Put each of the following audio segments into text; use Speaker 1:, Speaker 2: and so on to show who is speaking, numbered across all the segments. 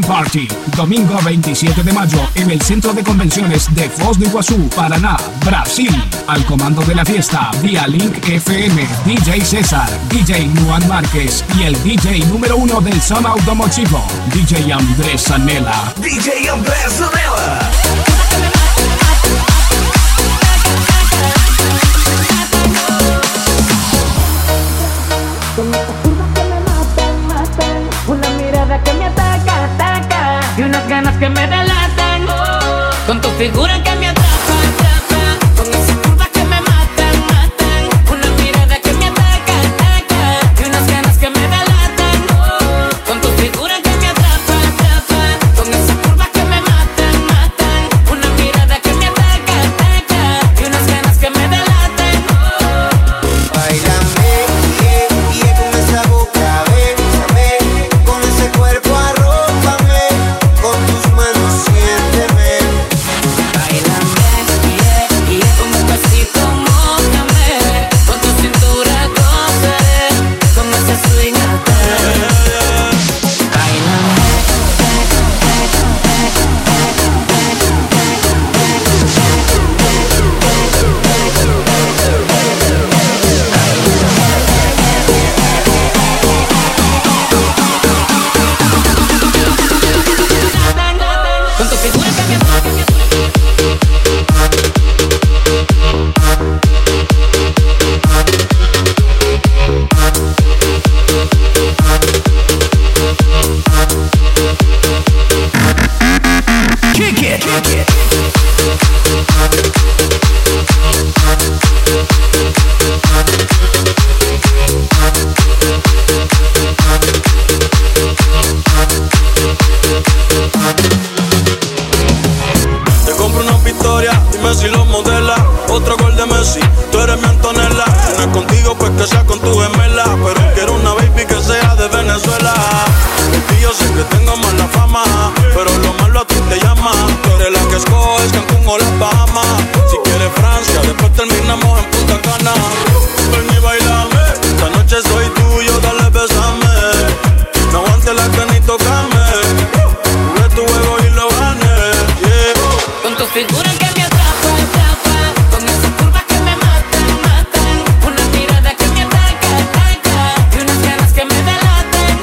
Speaker 1: Party, domingo 27 de mayo en el Centro de Convenciones de Foz do Iguazú, Paraná, Brasil. Al comando de la fiesta, vía Link FM, DJ César, DJ Luan Márquez y el DJ número 1 del Son Automotivo, DJ Andrés Zanella.
Speaker 2: DJ Andrés Zanella.
Speaker 3: Que me ataca, ataca, y unas ganas que me delatan, con tu figura que me atrapa, atrapa, con esas curvas que me matan, matan, una mirada que me ataca, ataca, y unas ganas que me delatan, con tu figura que me atrapa, atrapa, con esas curvas que me matan, matan, una mirada que me ataca, ataca, y unas ganas que me delatan.
Speaker 4: Báilame, yeah, con esa boca, bésame, con ese cuerpo arrópame, con tus manos siénteme.
Speaker 3: Báilame, yeah, con un pasito mójame, con tu cintura gozaré, con ese swing atrás. Con tu figura que me
Speaker 2: Kick it, kick it.
Speaker 5: Te compro una Victoria, dime si lo modela. Otro gol de Messi, tú eres mi Antonella. Si no es contigo, pues que sea con tu gemela. Pero quiero una baby que sea de Venezuela. Y yo sé que tengo mala fama, pero lo malo a ti te llama. Tú eres la que escoges Cancún o las Bahamas. Si quieres Francia, después terminamos en Punta Cana. Ven y bailame, esta noche soy tuyo, dale besame. No aguantes la pena y tocame. Jugué tu juego y lo gané, yeah.
Speaker 3: con tu figura que me atrapa, atrapa, con esas curvas que me matan, matan, una mirada que me ataca, ataca, y unas ganas que me delatan.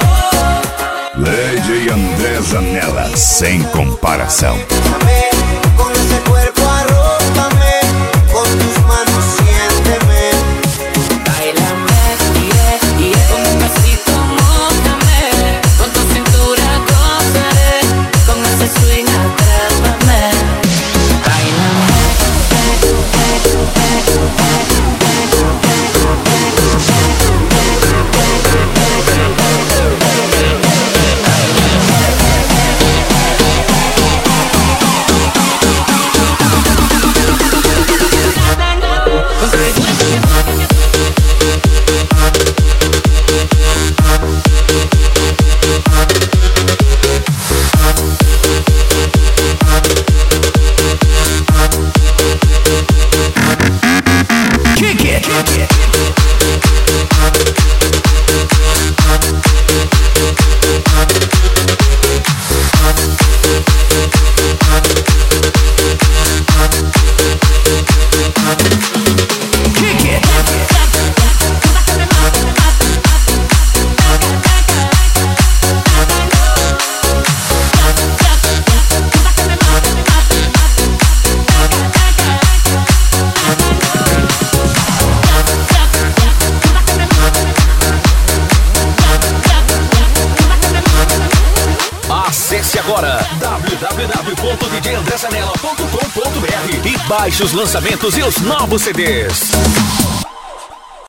Speaker 6: DJ Andrés Zanella, sem comparação.
Speaker 4: Bésame, con ese cuerpo arrópame, con tus manos siénteme.
Speaker 3: Báilame, yeah, con un pasito mójame, con tu cintura gozaré, con ese swing atrápame. Báilame.
Speaker 2: Kick it, kick it. Kick it. Acesse agora www.djandrezanella.com.br e baixe os lançamentos e os novos CDs.